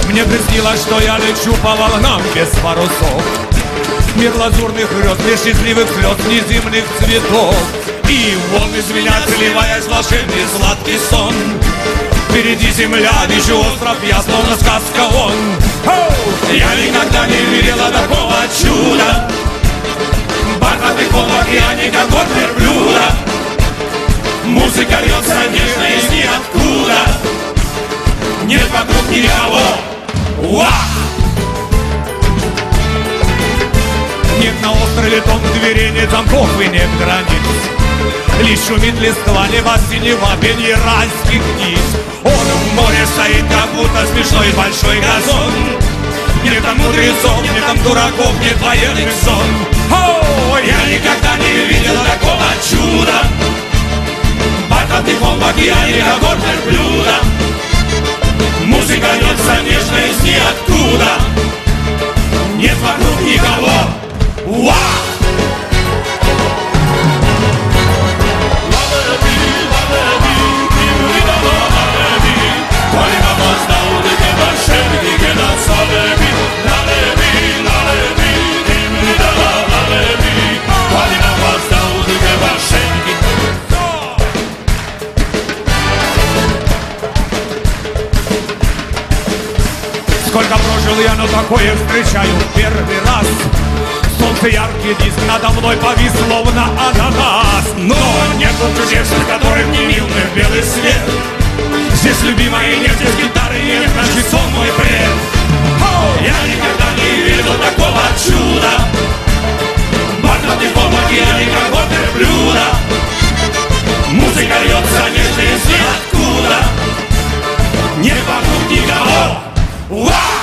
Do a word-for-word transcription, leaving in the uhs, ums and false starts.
Мне приснилось, что я лечу по волнам без парусов. Мир лазурных грез, мир счастливых слез, неземных цветов. И вон из меня, сливаясь волшебный сладкий сон. Впереди земля, вижу остров, я словно сказка он. Я никогда не видела такого чуда. Бархатный пол в океане, как от верблюда. Музыка льется нежно из ниоткуда. Нет вокруг никого. Уа! Нет на острове тон дверей, нет замков и нет границ. Лишь шумит листва, небо синего, пенье райских птиц. Он в море стоит, как будто смешной большой газон. Нет там мудрецов, нет там дураков, нет военных сон. О, я никогда не видел такого чуда. Бархатный фон в океане, как от верблюда. Музыка льется нежно из ниоткуда. Нет вокруг никого. Уа! Сколько прожил я, но такое встречаю в первый раз. Солнце яркий диск надо мной повис, словно ананас. Но нету чудес, которых не мил мне белый свет. Здесь любимая нет, здесь гитары нет, значит сон мой бред. Я никогда не видел такого чуда. Бархатный фон в океане, как от верблюда. Музыка льется нежно из ниоткуда. Нет вокруг никого. Wow!